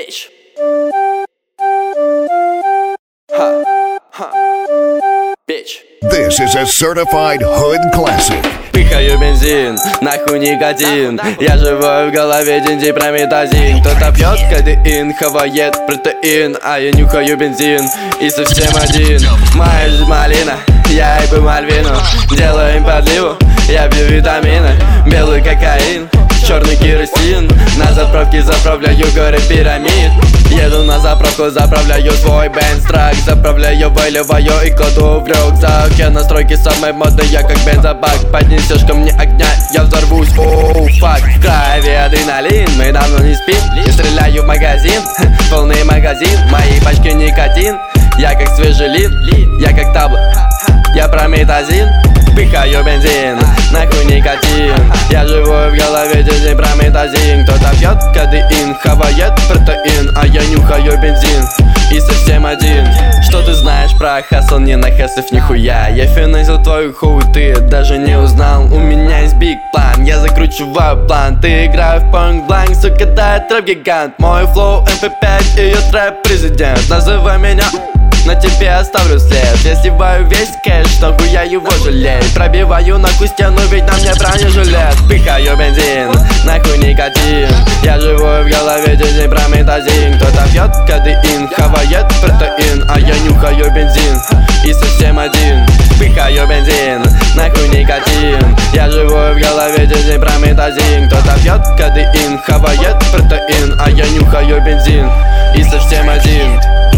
bitch. Ha, ha, bitch. This is a certified hood classic. Пыхаю бензин, нахуй никотин. Я живу в голове динзипрометазин. Кто-то пьет кадеин, хавает протеин, а я нюхаю бензин и совсем один. Моя жизнь малина, я ебу мальвину. Делаю им подливу, я пью витамины. Белый кокаин, черный керосин. На заправке заправляю горы пирамид. Еду на заправку, заправляю свой бенз-трак. Заправляю, выливаю и кладу в рюкзак. Я на стройке самой моды, я как бензобак. Поднесешь ко мне огня, я взорвусь, оу, фак. В крови адреналин, мы давно не спим. И стреляю в магазин, полный магазин. Мои пачки никотин, я как свежий лин. Я как табло, я прометазин. Пыхаю бензин, нахуй никотин. Я живу в голове дизель-прометазин. Кто-то пьет кадеин, хавает протеин, а я нюхаю бензин и совсем один. Что ты знаешь про хасл? Не на хасов нихуя. Я финансил твою хуй, ты даже не узнал. У меня есть биг план, я закручиваю план. Ты играешь в панк-бланк, сука, да, трэп-гигант. Мой флоу MP5 и ее трэп-президент. Называй меня, на тебе оставлю след. Я сливаю весь кэш, нахуй я его жалею. Пробиваю нахуй стену, ведь на мне бронежилет. Пыхаю бензин, нахуй никотин. Я живу в голове дизель-прометазин. Кто-то пьет кадеин, хавает протеин, а я нюхаю бензин и совсем один. Пыхаю бензин, нахуй никотин. Я живу в голове дизель-прометазин. Кто-то пьет кадеин, хавает протеин, а я нюхаю бензин и совсем один.